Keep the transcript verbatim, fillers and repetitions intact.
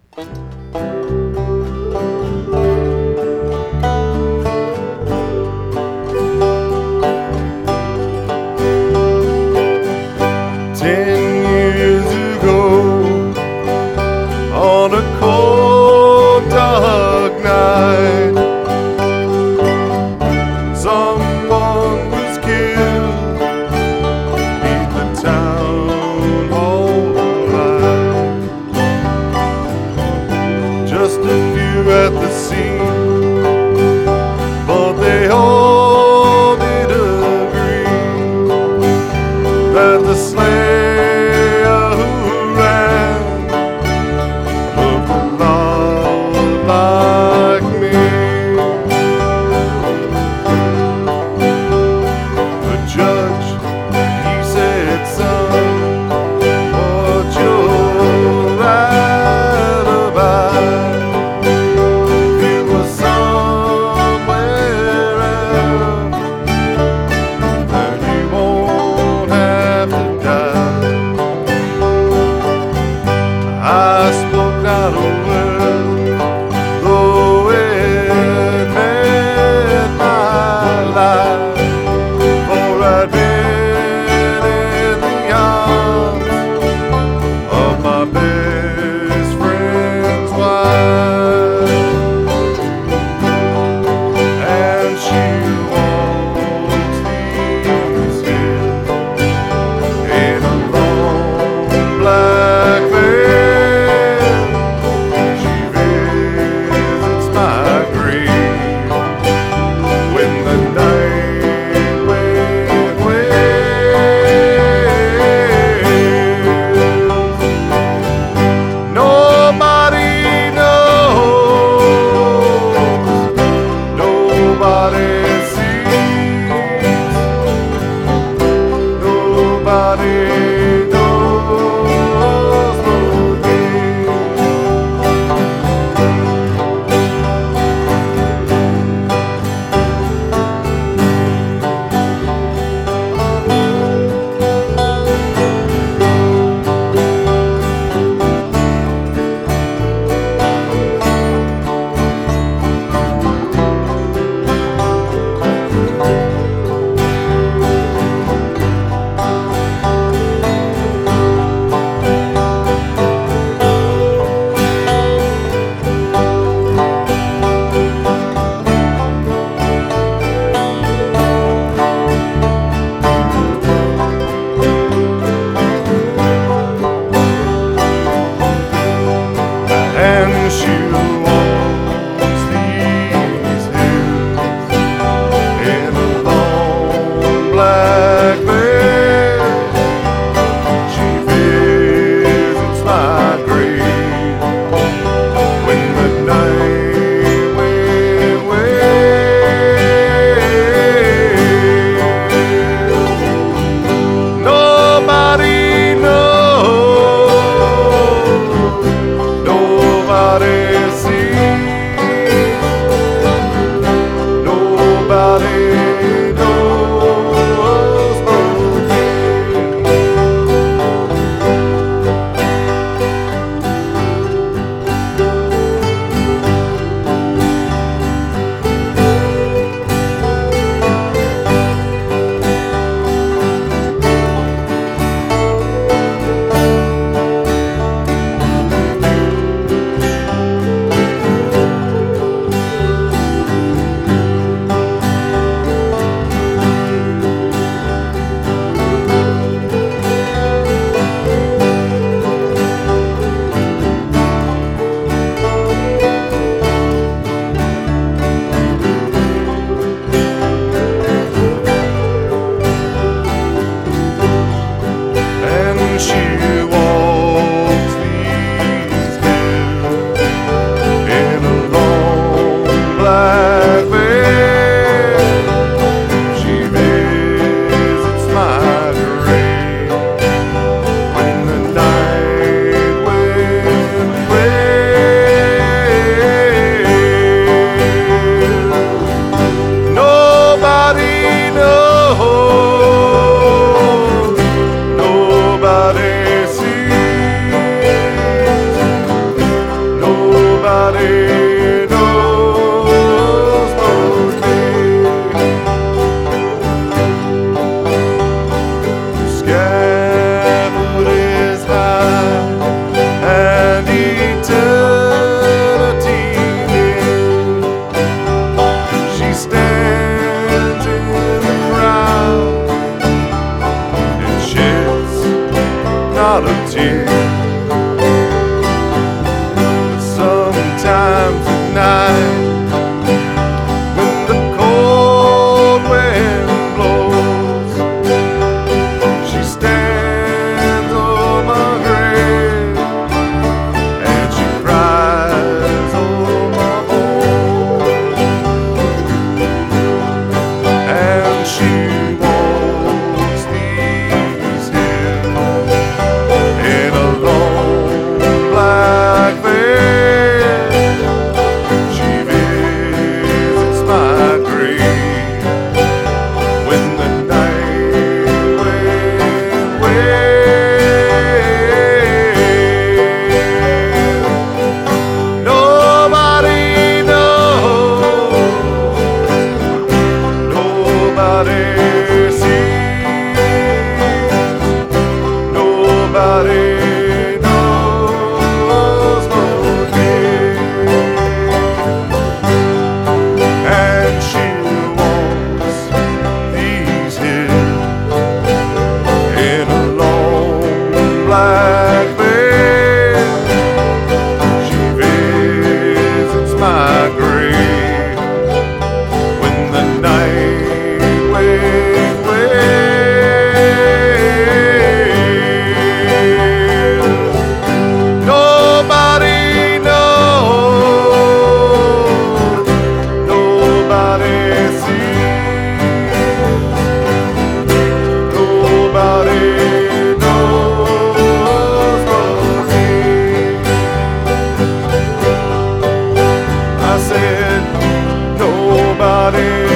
Ten years ago, on a cold, dark night, someone was killed beneath the town hall light. Just a few at the scene, but they all did agree that the slayer who ran looked a lot like me. The judge, he said, son, what you're right about. If you were somewhere else, then you won't have to die. I spoke not a word, though it meant my life, for I'd been in the arms of my best friend's wife, and she walks these hills in a long black veil. She visits my grave when the night wind wails. Nobody knows, nobody sees, nobody knows but me. And she walks these hills in a long black veil. She visits my grave when the night wind wails. Nobody knows, nobody sees, said, nobody